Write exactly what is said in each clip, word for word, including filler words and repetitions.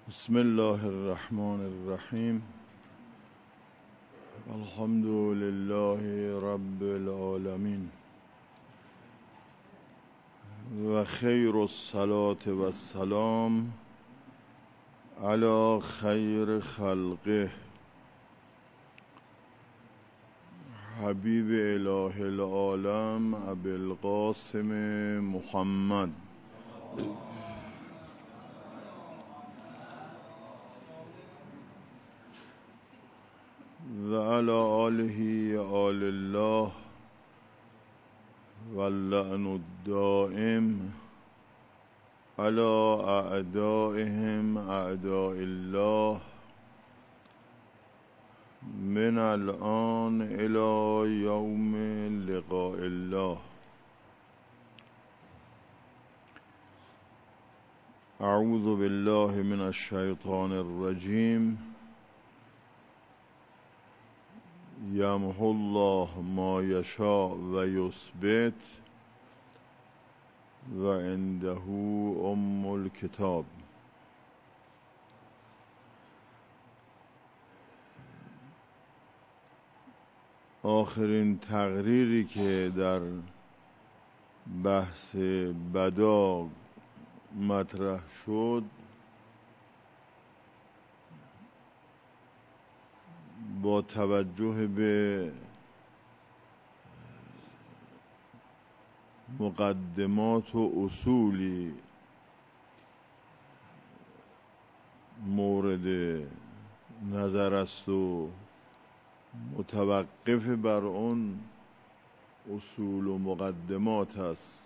بسم الله الرحمن الرحیم. الحمد لله رب العالمین و خیر الصلاة و السلام علی خیر خلقه حبیب اله العالم ابی القاسم محمد و علی آله آل الله و اللعن الدائم علی اعدائهم اعداء الله من الآن الى یوم لقاء الله. اعوذ بالله من الشیطان الرجیم. یمحو الله ما یشاء و یثبت و عنده ام الکتاب. آخرین تقریری که در بحث بدا مطرح شد با توجه به مقدمات و اصولی مورد نظر است و متوقف بر اون اصول و مقدمات است.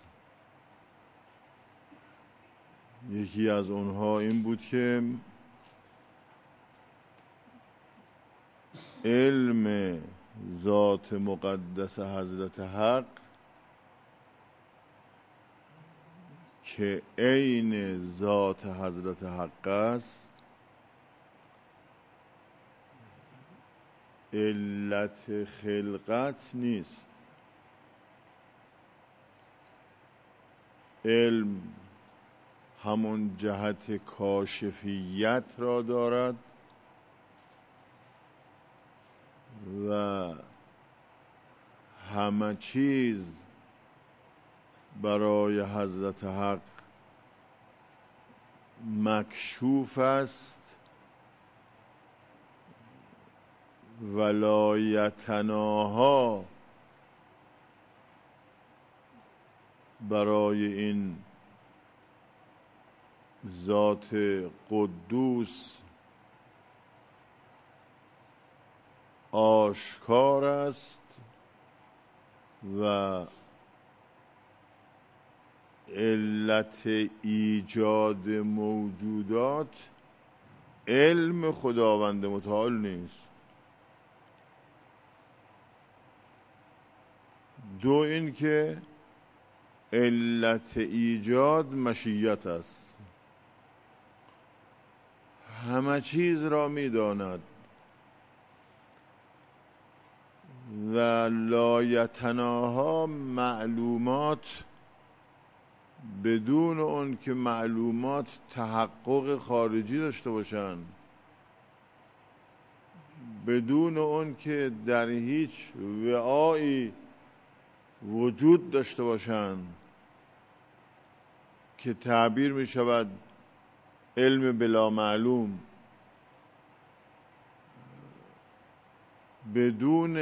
یکی از اونها این بود که علم ذات مقدس حضرت حق که عین ذات حضرت حق است علت خلقت نیست. علم همون جهت کاشفیت را دارد و همه چیز برای حضرت حق مکشوف است ولا یتناها برای این ذات قدوس آشکار است و علت ایجاد موجودات علم خداوند متعال نیست. دو این که علت ایجاد مشیت است. همه چیز را می داند و لایتناها معلومات بدون اون که معلومات تحقق خارجی داشته باشند، بدون اون که در هیچ وعایی وجود داشته باشند که تعبیر می شود علم بلا معلوم، بدون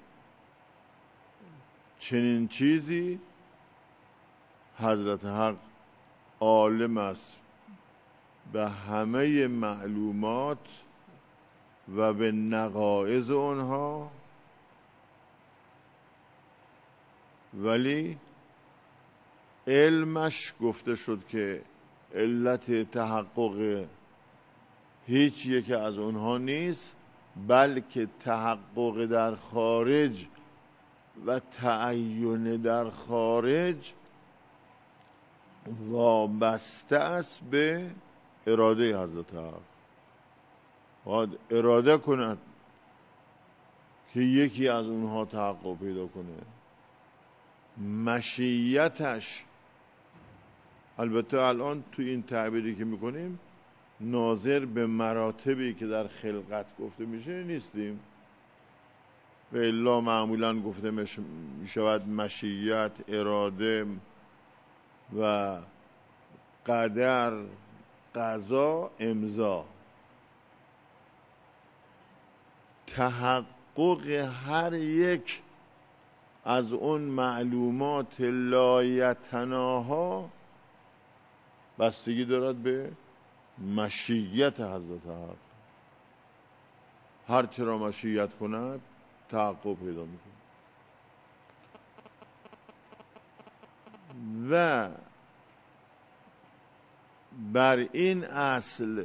چنین چیزی حضرت حق عالم است به همه معلومات و به نقائض آنها، ولی علمش گفته شد که علت تحقق هیچ یک از اونها نیست، بلکه تحقق در خارج و تعین در خارج وابسته است به اراده حضرت حق. باید اراده کند که یکی از اونها تحقق پیدا کنه. مشیتش البته الان تو این تعبیری که میکنیم ناظر به مراتبی که در خلقت گفته میشه نیستیم. و الا معمولا گفته میشود مشیت، اراده و قدر، قضا، امضا. تحقق هر یک از اون معلومات لایتناها بستگی دارد به مشیت حضرت حق. هر چرا مشیت کند تحقق پیدا میکنه. و بر این اصل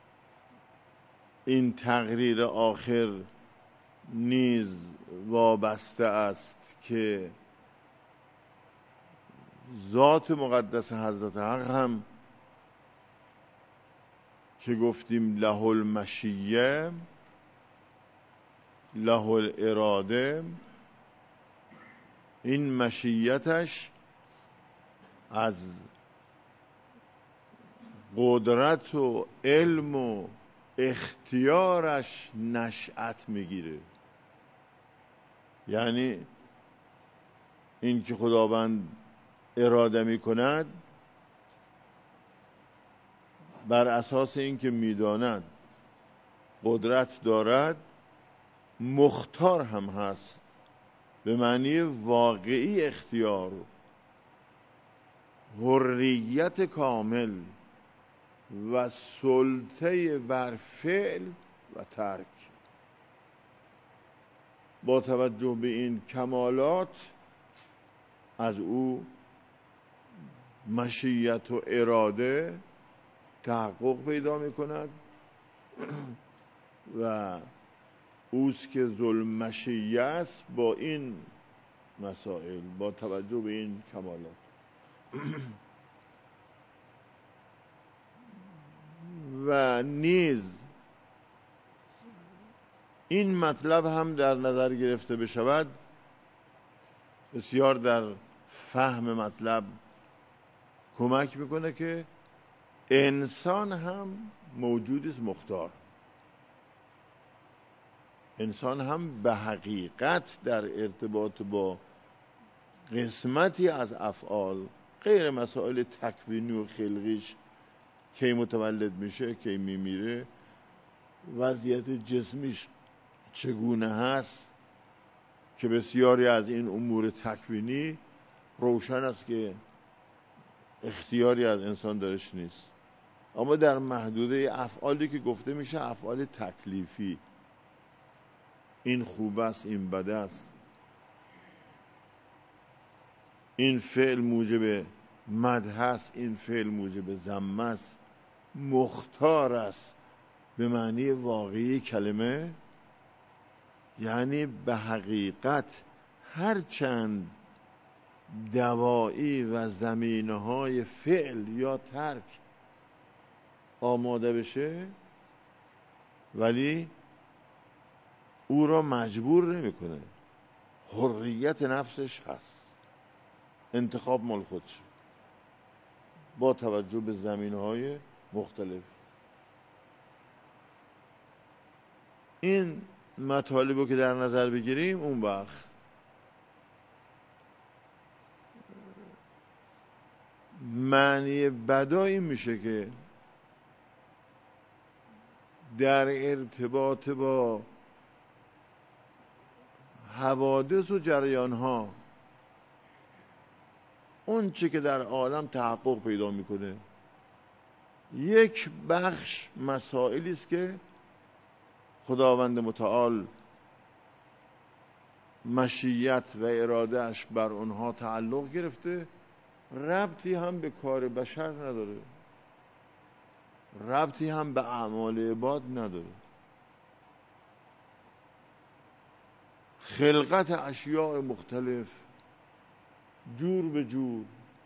این تقریر آخر نیز وابسته است که ذات مقدس حضرت حق هم که گفتیم له المشیه، له الاراده، این مشیتش از قدرت و علم و اختیارش نشأت میگیره. یعنی این که خداوند اراده میکند بر اساس این که میداند قدرت دارد، مختار هم هست به معنی واقعی اختیار، حریت کامل و سلطه بر فعل و ترک. با توجه به این کمالات از او مشیت و اراده تحقق پیدا می کند و اوست که ذوالمشیه است با این مسائل، با توجه به این کمالات. و نیز این مطلب هم در نظر گرفته بشود بسیار در فهم مطلب کمک میکنه که انسان هم موجودی است مختار. انسان هم به حقیقت در ارتباط با قسمتی از افعال غیر مسائل تکوینی و خلقیش، کی متولد میشه، کی میمیره، وضعیت جسمیش چگونه هست، که بسیاری از این امور تکوینی روشن است که اختیاری از انسان درش نیست. اما در محدوده افعالی که گفته میشه افعال تکلیفی، این خوب است، این بد است، این فعل موجب مدح است، این فعل موجب ذم است، مختار است به معنی واقعی کلمه. یعنی به حقیقت هر چند دواعی و زمینه‌های فعل یا ترک آماده بشه ولی او را مجبور نمی‌کنه، حریت نفسش هست، انتخاب مال خودشه با توجه به زمینه‌های مختلف. این مطالبو که در نظر بگیریم اون وقت معنی بدا این میشه که در ارتباط با حوادث و جریانها اون چی که در عالم تحقق پیدا میکنه یک بخش مسائلی است که خداوند متعال مشیت و ارادهش بر اونها تعلق گرفته، ربطی هم به کار بشر نداره، ربطی هم به اعمال عباد نداره. خلقت اشیاء مختلف، جور به جور،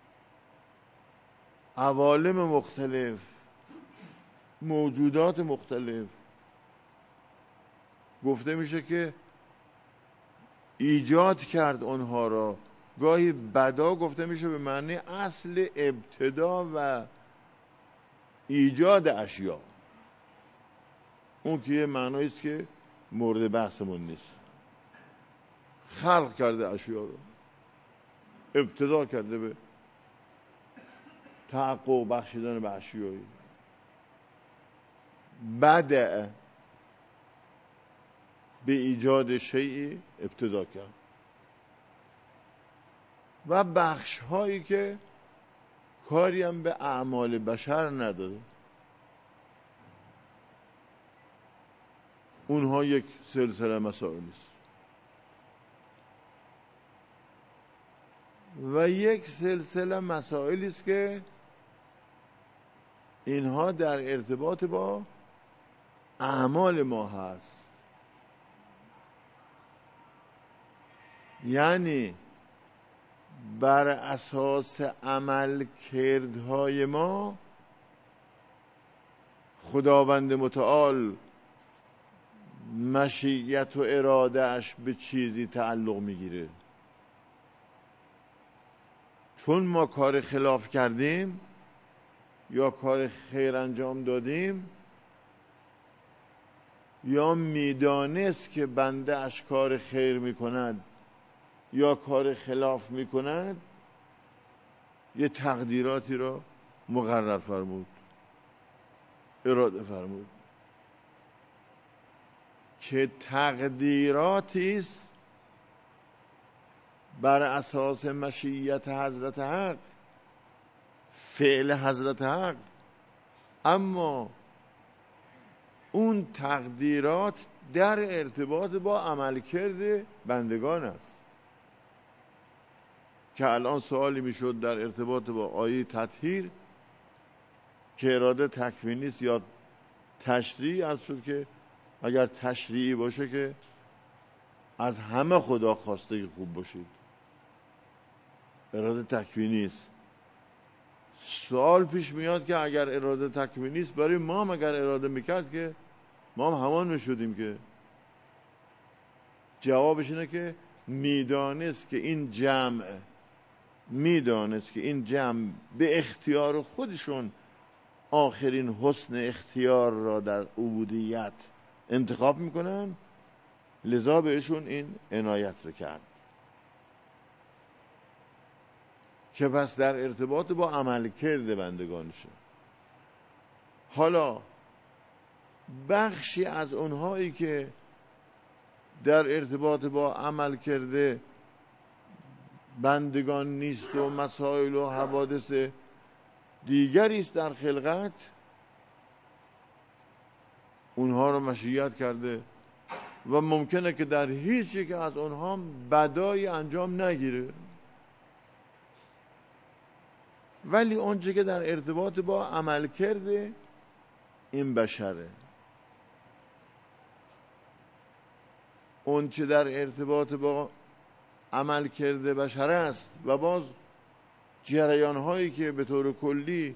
عوالم مختلف، موجودات مختلف، گفته میشه که ایجاد کرد اونها را. گاهی بدا گفته میشه به معنی اصل ابتدا و ایجاد اشیاء. اون که یه معنایی است که مورد بحثمون نیست. خلق کرده اشیا رو، ابتدا کرده به تحقق بخشیدن به اشیایی، بدأ به ایجاد شیئی ابتدا کرد و بخش هایی که کاری هم به اعمال بشر نداره، اونها یک سلسله مسائل است و یک سلسله مسائلی است که اینها در ارتباط با اعمال ما هست. یعنی بر اساس عمل کردهای ما خداوند متعال مشیت و اراده اش به چیزی تعلق میگیره. چون ما کار خلاف کردیم یا کار خیر انجام دادیم یا میدانست که بنده اش کار خیر میکند یا کار خلاف میکند، یه تقدیراتی را مقرر فرمود، اراده فرمود که تقدیراتی است بر اساس مشیت حضرت حق، فعل حضرت حق، اما اون تقدیرات در ارتباط با عملکرد بندگان است. که الان سوالی میشد در ارتباط با آیه تطهیر که اراده تکوینی است یا تشریعی است، شد که اگر تشریعی باشه که از همه خدا خواسته که خوب باشید، اراده تکوینی است. سوال پیش میاد که اگر اراده تکوینی است، برای ما هم اگر اراده میکرد که ما هم همان میشدیم که. جوابش اینه که میدانست که این جمع میدانست که این جمع به اختیار خودشون آخرین حسن اختیار را در عبودیت انتخاب میکنن، لذا بهشون این عنایت رو کرد که پس در ارتباط با عمل کرده بندگانشه. حالا بخشی از اونهایی که در ارتباط با عمل کرده بندگان نیست و مسائل و حوادث دیگری است در خلقت، اونها رو مشیت کرده و ممکنه که در هیچ یک از اونها بدایی انجام نگیره، ولی اونچه که در ارتباط با عمل کرده این بشره، اونچه در ارتباط با عمل کرده بشر است و باز جریان هایی که به طور کلی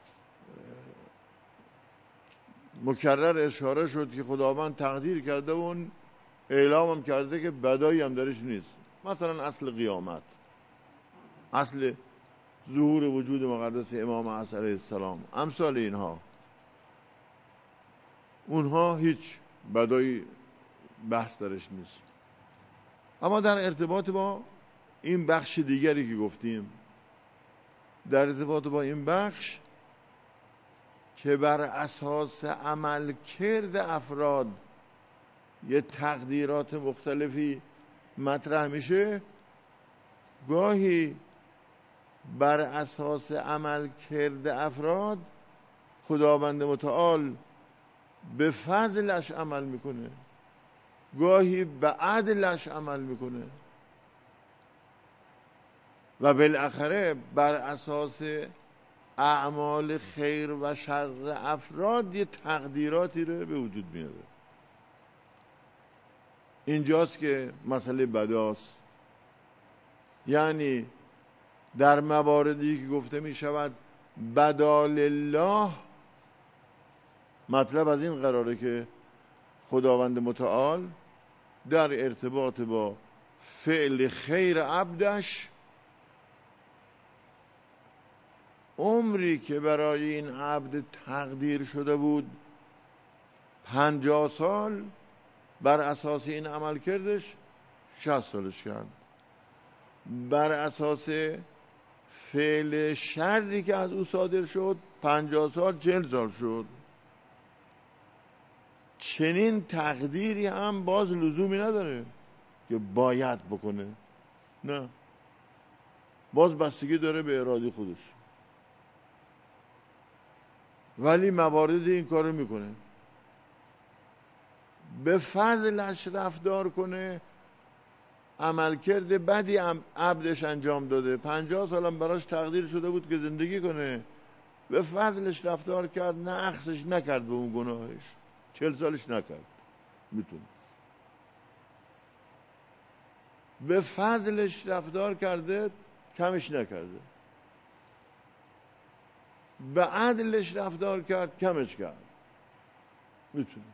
مکرر اشاره شد که خداوند تقدیر کرده و اون اعلام هم کرده که بدایی هم درش نیست. مثلا اصل قیامت، اصل ظهور وجود مقدس امام عصر علیه السلام، امثال اینها، اونها هیچ بدایی بحث درش نیست. اما در ارتباط با این بخش دیگری که گفتیم، در ارتباط با این بخش که بر اساس عمل کرد افراد یه تقدیرات مختلفی مطرح میشه، گاهی بر اساس عمل کرد افراد خداوند متعال به فضلش عمل میکنه، گاهی به عدلش عمل میکنه و بالاخره بر اساس اعمال خیر و شر افراد یه تقدیراتی رو به وجود میاره. اینجاست که مسئله بداست. یعنی در مواردی که گفته می شود بدا لله، مطلب از این قراره که خداوند متعال در ارتباط با فعل خیر عبدش عمری که برای این عبد تقدیر شده بود پنجاه سال بر اساس این عمل کردش شصت سالش کرد. بر اساس فعل شری که از او صادر شد پنجاه سال چهل سال شد. چنین تقدیری هم باز لزومی نداره که باید بکنه، نه، باز بستگی داره به اراده خودش، ولی موارد این کارو میکنه. به فضلش رفتار کنه، عمل کرده بدی عبدش انجام داده، پنجاه سالم براش تقدیر شده بود که زندگی کنه، به فضلش رفتار کرد، نه اخذش نکرد به اون گناهش، چهل سالش نکرد، میتونه. به فضلش رفتار کرده، کمش نکرده. به عدلش رفتار کرد، کمش کرد، میتونه.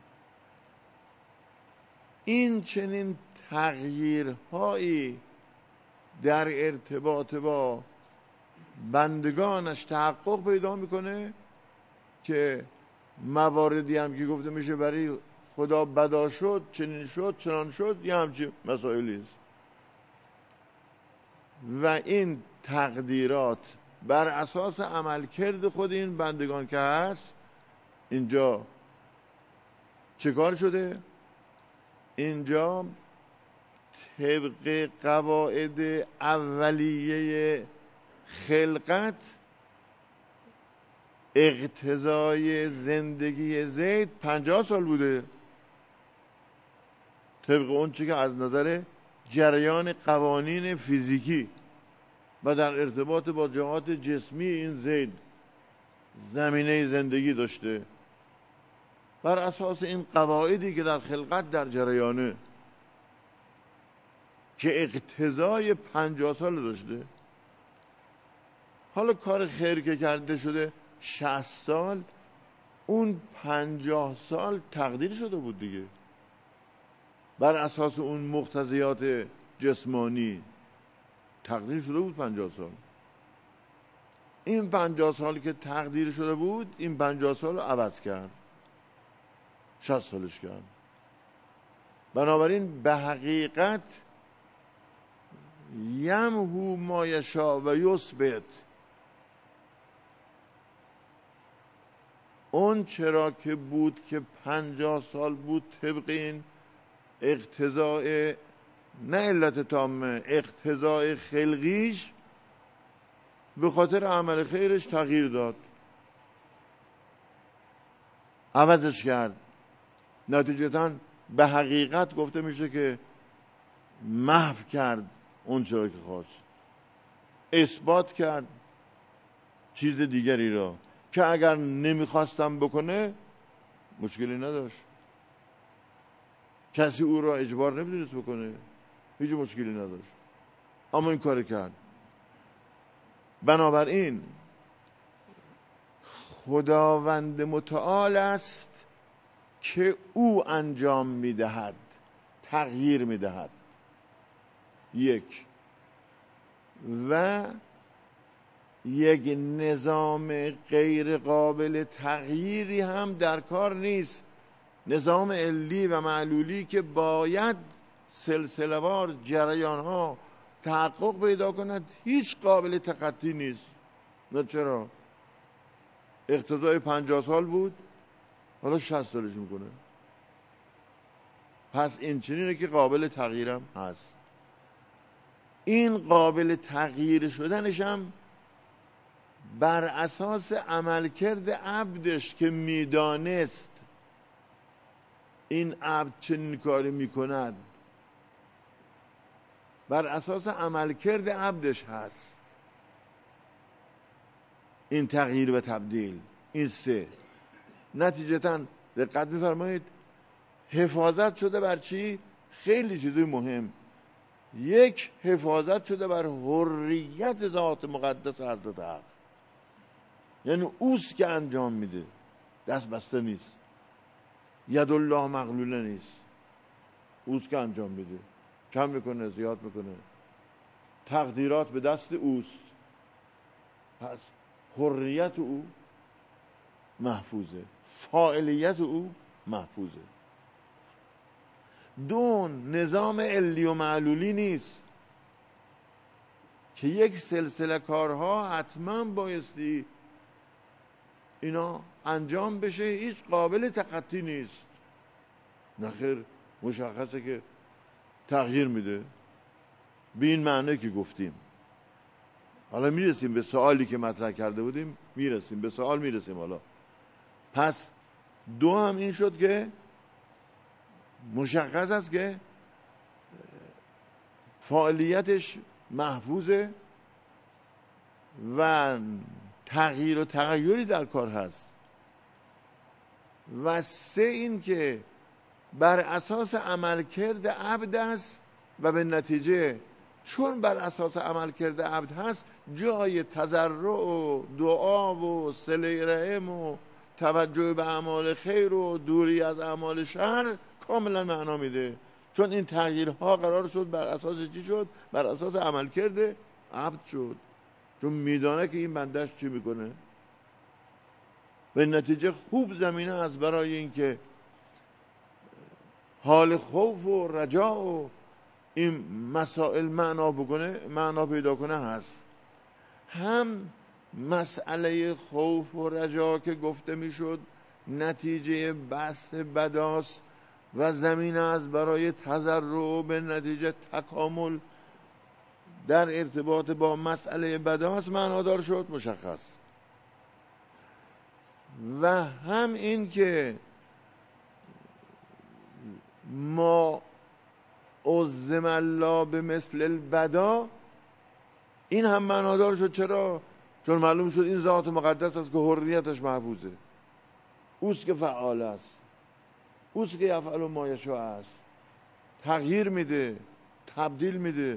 این چنین تغییرهایی در ارتباط با بندگانش تحقق پیدا میکنه که مواردی هم که گفته میشه برای خدا بدا شد، چنین شد، چنان شد، یه همچین مسائلی است. و این تقدیرات بر اساس عملکرد خود این بندگان که هست، اینجا چه کار شده؟ اینجا طبق قواعد اولیه خلقت اقتضای زندگی زید پنجاه سال بوده، طبق اون چی که از نظر جریان قوانین فیزیکی و در ارتباط با جهات جسمی این زید زمینه زندگی داشته. بر اساس این قواعدی که در خلقت در جریانه که اقتضای پنجاه سال داشته، حالا کار خیر که کرده شده شصت سال، اون پنجاه سال تقدیر شده بود دیگه، بر اساس اون مقتضیات جسمانی تقدیر شده بود پنجاه سال. این پنجاه سال که تقدیر شده بود، این پنجاه سال رو عوض کرد، شصت سالش کرد. بنابراین به حقیقت یمحو ما یشاء و یثبت، اون چرا که بود که پنجاه سال بود طبق این اقتضاء، نه علت تامه، اقتضاء خلقیش، به خاطر عمل خیرش تغییر داد، عوضش کرد. نتیجتاً به حقیقت گفته میشه که محو کرد اون چرا که خواست، اثبات کرد چیز دیگری را که اگر نمیخواستم بکنه مشکلی نداشت، کسی او را اجبار نمیدونست بکنه، هیچ مشکلی نداشت، اما این کار کرد. بنابراین خداوند متعال است که او انجام میدهد، تغییر میدهد، یک، و یک نظام غیر قابل تغییری هم در کار نیست، نظام علی و معلولی که باید سلسله‌وار جریان ها تحقق پیدا کند، هیچ قابل تخطی نیست. نه چرا؟ اقتضای پنجاه سال بود، حالا شصت سالش میکنه، پس این چنینه که قابل تغییرم هست. این قابل تغییر شدنش هم بر اساس عملکرد عبدش که میدانست این عبد چنین کاری میکند، بر اساس عملکرد عبدش هست این تغییر و تبدیل. این سه نتیجتاً دقت می‌فرمایید حفاظت شده بر چی؟ خیلی چیزای مهم. یک، حفاظت شده بر حریت ذات مقدس حضرت حق، یعنی اوست که انجام میده، دست بسته نیست، ید الله مغلوله نیست، اوست که انجام میده، کم میکنه زیاد میکنه، تقدیرات به دست اوست، پس حریت او محفوظه، فاعلیت او محفوظه. دو، نظام علی و معلولی نیست که یک سلسله کارها حتما بایستی اینا انجام بشه، هیچ قابل تخطی نیست. نخیر، مشخصه که تغییر میده به این معنی که گفتیم. حالا میرسیم به سوالی که مطرح کرده بودیم، میرسیم به سوال میرسیم. حالا پس دو هم این شد که مشخص است که فعالیتش محفوظه و تغییر و تغییری در کار هست. و سه، این که بر اساس عملکرد عبد است و به نتیجه چون بر اساس عملکرد عبد هست جای تضرع و دعا و صله رحم و توجه به اعمال خیر و دوری از اعمال شر کاملا معنا میده. چون این تغییرها قرار شد بر اساس چی شد؟ بر اساس عملکرد عبد شد، چون میدانه که این بندش چی میکنه. به نتیجه خوب زمینه از برای اینکه حال خوف و رجا و این مسائل معنا بکنه، معنا پیدا کنه هست. هم مسئله خوف و رجا که گفته میشد نتیجه بحث بداست و زمینه از برای تضرع به نتیجه تکامل در ارتباط با مسئله بداست معنادار شد، مشخص. و هم این که ما عظم الله به مثل البدا، این هم معنادار شد. چرا؟ چون معلوم شد این ذات مقدس است که حریتش محفوظه، اوست که فعال است، اوست که یفعل ما یشاء است، تغییر میده، تبدیل میده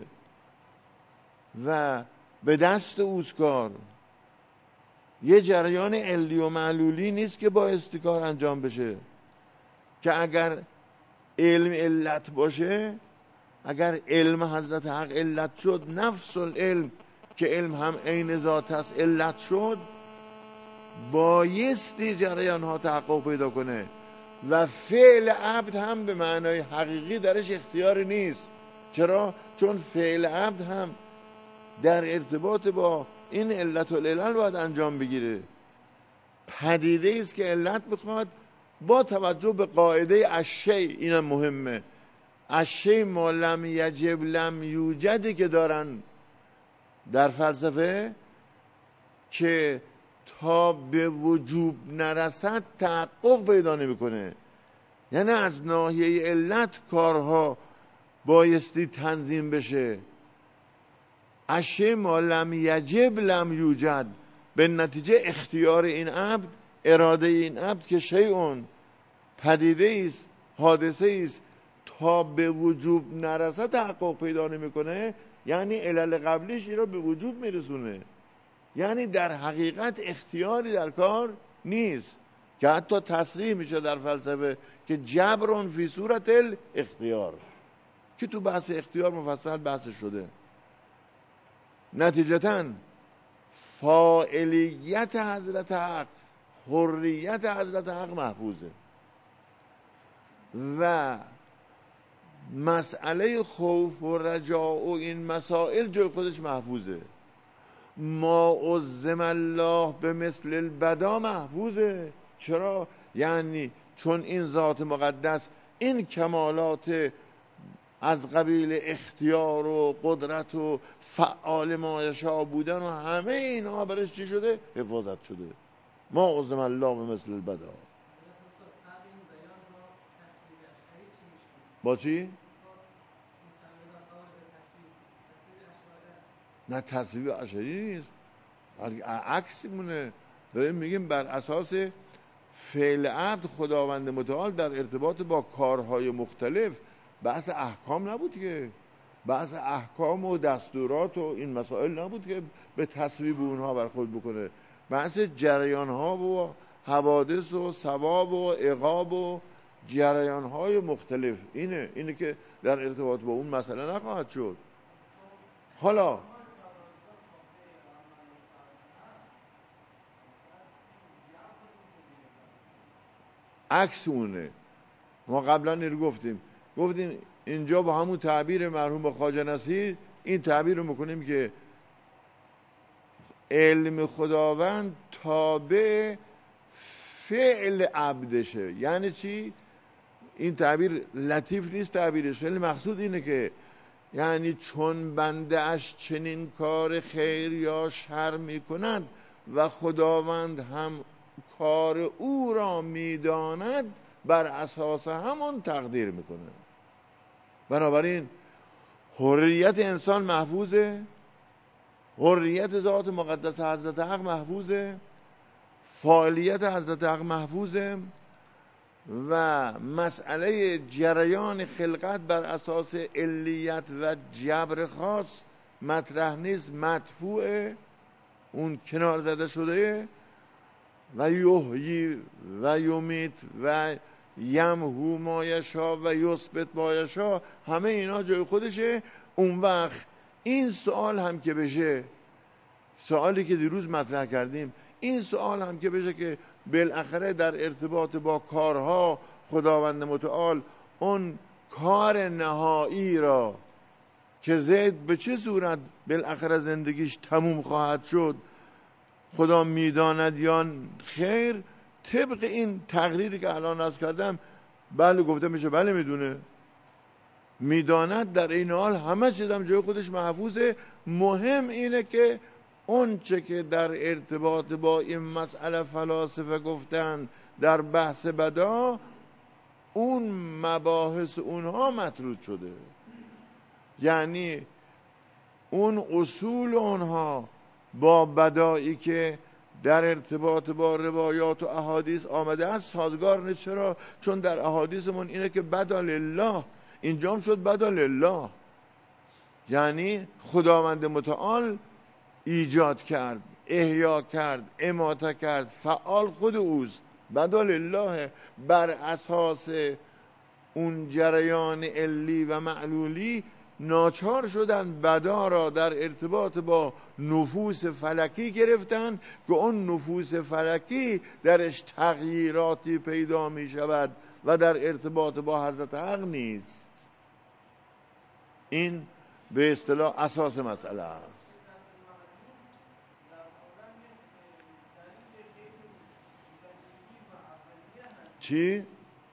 و به دست اوست کار. یه جریان علی و معلولی نیست که با استکار انجام بشه، که اگر علم علت باشه، اگر علم حضرت حق علت شد، نفس العلم که علم هم عین ذات است علت شد، بایستی جریان ها تحقق پیدا کنه و فعل عبد هم به معنای حقیقی درش اختیاری نیست. چرا؟ چون فعل عبد هم در ارتباط با این علت العلل باید انجام بگیره. پدیده است که علت بخواد با توجه به قاعده الشیء، اینم مهمه، الشیء ما لم یجب لم یوجدی که دارن در فلسفه، که تا به وجوب نرسد تحقق پیدا نمیکنه. یعنی از ناحیه علت کارها بایستی تنظیم بشه. الشیء ما لم یجب لم یوجد، به نتیجه اختیار این عبد، اراده این عبد که شیء پدیده است، حادثه است، تا به وجوب نرسد تحقق پیدا نمیکنه. یعنی علل قبلیش این رو به وجوب میرسونه. یعنی در حقیقت اختیاری در کار نیست، که حتی تصریح میشه در فلسفه که جبرون فی صورت الاختیار، که تو بحث اختیار مفصل بحث شده. نتیجتاً فاعلیت حضرت حق، حریت حضرت حق محفوظه و مسئله خوف و رجا و این مسائل جای خودش محفوظه. ما عظم الله به مثل البدا محفوظه. چرا؟ یعنی چون این ذات مقدس این کمالات از قبیل اختیار و قدرت و فعال ما یشاء بودن و همه اینا برش چی شده؟ حفاظت شده. ما عظم الله به مثل البدا. با چی؟ نه تصویب اشعری نیست، عکس مونه. داریم میگیم بر اساس فعل عبد خداوند متعال در ارتباط با کارهای مختلف. بحث احکام نبود که، بحث احکام و دستورات و این مسائل نبود که به تصویب اونها برخورد بکنه. بحث جریان ها و حوادث و ثواب و عقاب و جریان های مختلف اینه اینه که در ارتباط با اون مسئله نخواهد شد. حالا عکس اونه. ما قبلا این رو گفتیم گفتیم اینجا با همون تعبیر مرحوم خواجه نصیر این تعبیر رو میکنیم که علم خداوند تابع فعل عبدشه. یعنی چی؟ این تعبیر لطیف نیست تعبیرش، ولی مقصود اینه که یعنی چون بنده اش چنین کار خیر یا شر میکند و خداوند هم کار او را میداند بر اساس همون تقدیر میکنه. بنابراین حریت انسان محفوظه، حریت ذات مقدس حضرت حق محفوظه، فاعلیت حضرت حق محفوظه و مسئله جریان خلقت بر اساس علیت و جبر خاص مطرح نیست، مدفوعه، اون کنار زده شده. و یحیی و یمیت و یمحو ما یشاء و یثبت ما یشاء، همه اینا جای خودشه. اون وقت این سوال هم که بشه، سوالی که دیروز مطرح کردیم، این سوال هم که بشه که بالاخره در ارتباط با کارها خداوند متعال اون کار نهایی را که زید به چه صورت بالاخره زندگیش تموم خواهد شد خدا میداند یا خیر، طبق این تقریری که الان عرض کردم بله گفته میشه بله میدونه، میداند. در این حال همه چیزم جای خودش محفوظه. مهم اینه که اون چه که در ارتباط با این مسئله فلاسفه گفتن در بحث بدا، اون مباحث اونها مطرود شده، یعنی اون اصول اونها با بدایی که در ارتباط با روایات و احادیث آمده است سازگار نیست. چرا؟ چون در احادیثمون اینه که بدا لله، اینجام شد بدا لله، یعنی خداوند متعال ایجاد کرد، احیا کرد، اماته کرد، فعال خود اوست، بدا لله. بر اساس اون جریان علی و معلولی ناچار شدن بدا را در ارتباط با نفوس فلکی گرفتن که اون نفوس فلکی درش تغییراتی پیدا می شود و در ارتباط با حضرت حق نیست. این به اصطلاح اساس مسئله است. چی؟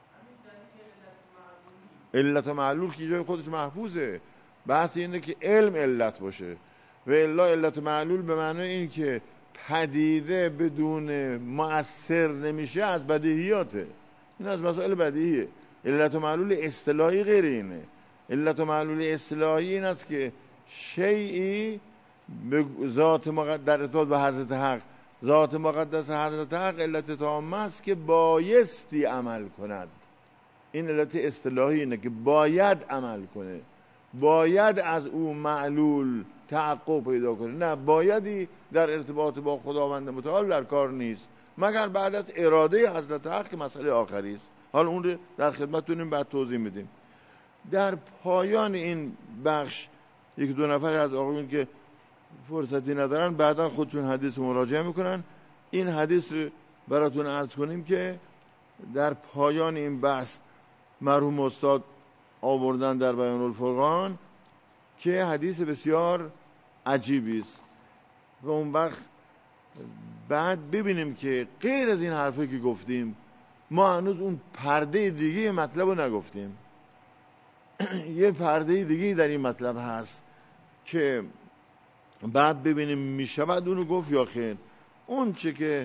علت و معلول که جای خودش محفوظه. بحث اینه که علم علت باشه و الا علت و معلول به معنی این که پدیده بدون مؤثر نمیشه از بدیهیاته. این از مسائل بدیهیه. علت و معلول اصطلاحی غیر اینه. علت و معلول اصطلاحی این است که شیئی به ذات مقدس در ارتباط به حضرت حق، ذات مقدس حضرت حق علت تامه است که بایستی عمل کند. این علت اصطلاحی اینه که باید عمل کنه، باید از او معلول تحقق پیدا کنه. نه، بایدی در ارتباط با خداوند متعال در کار نیست مگر بعد از اراده حضرت حق که مسئله آخری است. حالا اون رو در خدمتتونیم بعد توضیح میدیم. در پایان این بخش یک دو نفر از آقایون که فرصتی ندارن بعدا خودشون حدیث مراجعه میکنن. این حدیث رو براتون عرض کنیم که در پایان این بحث مرحوم استاد آوردن در بیان الفرقان که حدیث بسیار عجیبی است و اون وقت بعد ببینیم که غیر از این حرفی که گفتیم ما هنوز اون پرده دیگه مطلب رو نگفتیم. یه پرده دیگه در این مطلب هست که بعد ببینیم میشود اونو گفت یا خیر. اون چه که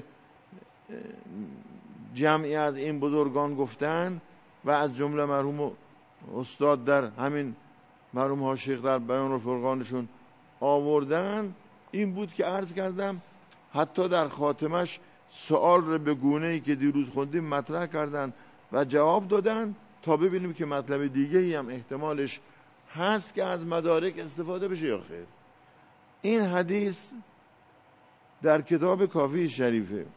جمعی از این بزرگان گفتن و از جمله مرحوم استاد در همین مرحوم حاشیه در بیان الفرقانشون آوردن این بود که عرض کردم حتی در خاتمش سوال رو به گونه‌ای که دیروز خوندیم مطرح کردن و جواب دادن تا ببینیم که مطلب دیگه‌ای هم احتمالش هست که از مدارک استفاده بشه یا خیر. این حدیث در کتاب کافی شریفه.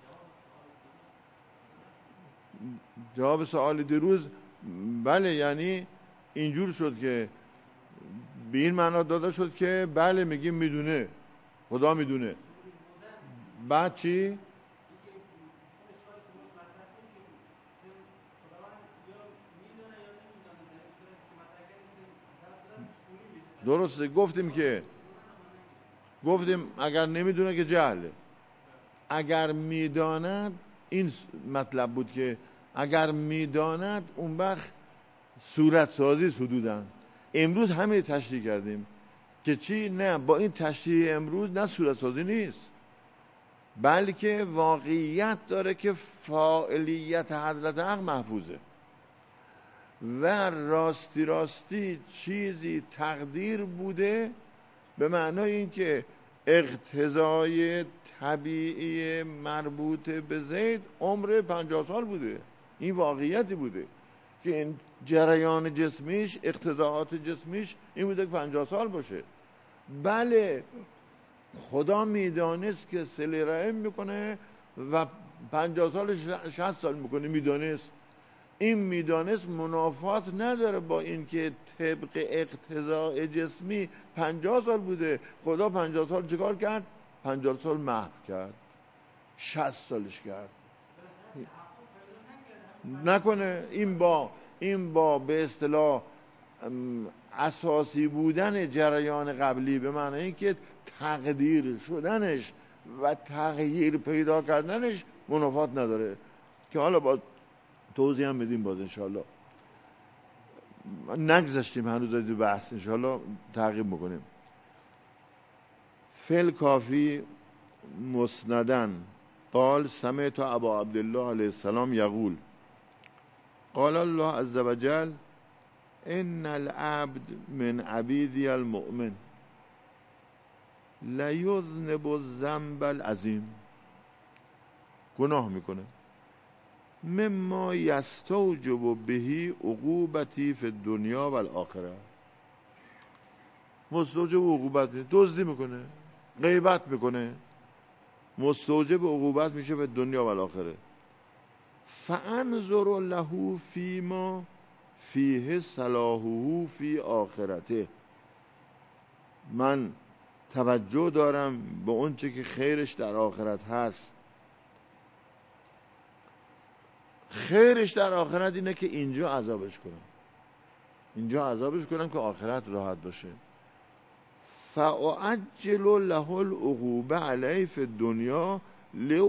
جواب سوال دیروز بله، یعنی اینجور شد که به این معنا داده شد که بله میگیم میدونه، خدا میدونه. بعد چی؟ درسته. گفتیم که گفتیم اگر نمیدونه که جهله، اگر میداند، این مطلب بود که اگر میداند اون وقت صورت سازی حدوداً. امروز همه تشریح کردیم که چی؟ نه، با این تشریح امروز نه صورت سازی نیست، بلکه واقعیت داره که فاعلیت حضرت حق محفوظه و راستی راستی چیزی تقدیر بوده، به معنای این که اقتضای طبیعی مربوط به زید عمر پنجاه سال بوده. این واقعیتی بوده که این جریان جسمیش، اقتضاعات جسمیش این بوده که پنجاه سال باشه. بله، خدا میدانست که صله رحم میکنه و پنجاه سال شصت سال میکنه، میدانست. این میدانست منافات نداره با این که طبق اقتضاء جسمی پنجاه سال بوده. خدا پنجاه سال چیکار کرد؟ پنجاه سال محو کرد، شصت سالش کرد. نکنه این با این با به اصطلاح اساسی بودن جریان قبلی، به معنی اینکه تقدیر شدنش و تغییر پیدا کردنش منافات نداره، که حالا با توضیح هم بدیم باز انشاءالله. نگذاشتیم هنوز از بحث، انشاءالله تعقیب میکنیم. فعل کافی مسندن قال سمعت ابا عبدالله علیه السلام یقول قال الله عز وجل ان العبد من عبیدی المؤمن لیذنب الذنب العظیم. گناه میکنه مما یستوجب بهی عقوبتی فی الدنیا و الاخره. مستوجب عقوبت، دزدی میکنه، غیبت میکنه، مستوجب عقوبت میشه به دنیا و الاخره. فانظر له فیما فیه صلاحه فی آخرته. من توجه دارم به اون چه که خیرش در آخرت هست. خیرش در آخرت اینه که اینجا عذابش کنم، اینجا عذابش کنم که آخرت راحت باشه. فاعجل له العقوبه علیه فی الدنیا